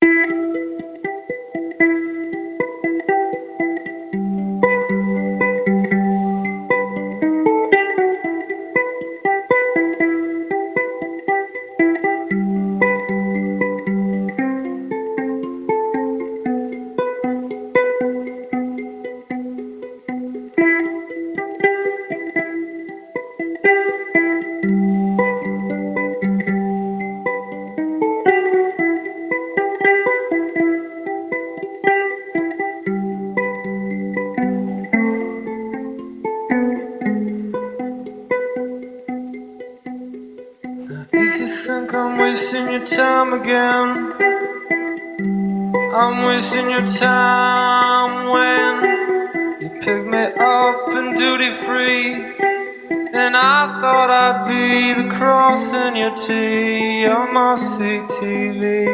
If you think I'm wasting your time again, I'm wasting your time when you pick me up in duty free, and I thought I'd be the cross in your T on my CTV.